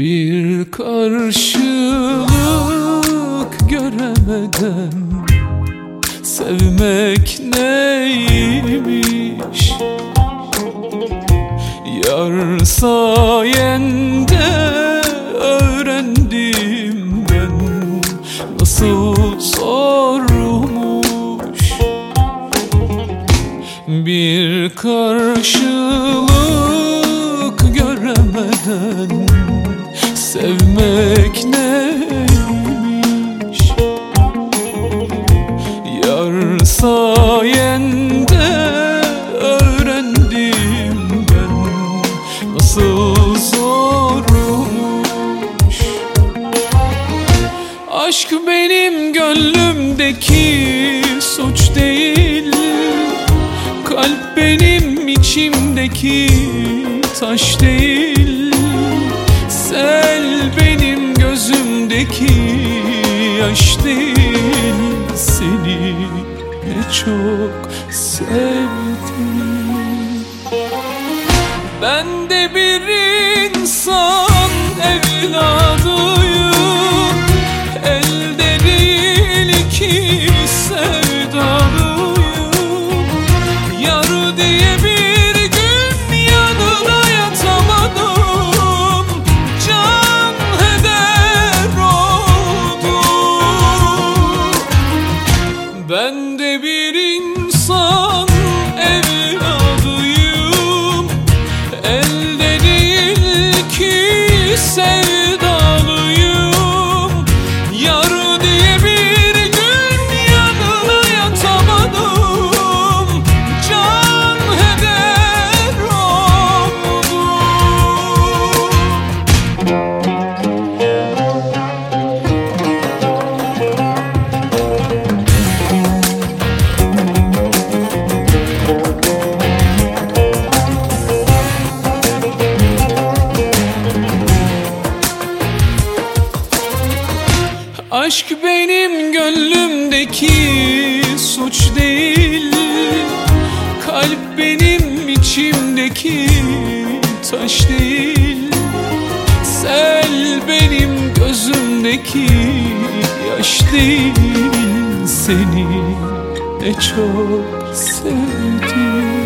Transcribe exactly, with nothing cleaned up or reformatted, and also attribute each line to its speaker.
Speaker 1: Bir karşılık göremeden sevmek neymiş? Yar sayende öğrendim ben nasıl zormuş. Bir karşılık göremeden sevmek neymiş? Yar sayende öğrendim ben nasıl zormuş. Aşk benim gönlümdeki suç değil, kalp benim içimdeki taş değil. Sel benim gözümdeki yaş değil. Seni ne çok sevdim. Ben de bir insan evladıyım, elde değil ki sevdalıyım. Yar diye bir gün yanına yatamadım, can heder oldum. Ben de bir insan evladıyım, elde değil ki sevdalıyım. Yar diye bir gün yanına yatamadım, can heder oldum. Aşk benim gönlümdeki suç değil, kalp benim içimdeki taş değil. Sel benim gözümdeki yaş değil. Seni ne çok sevdim.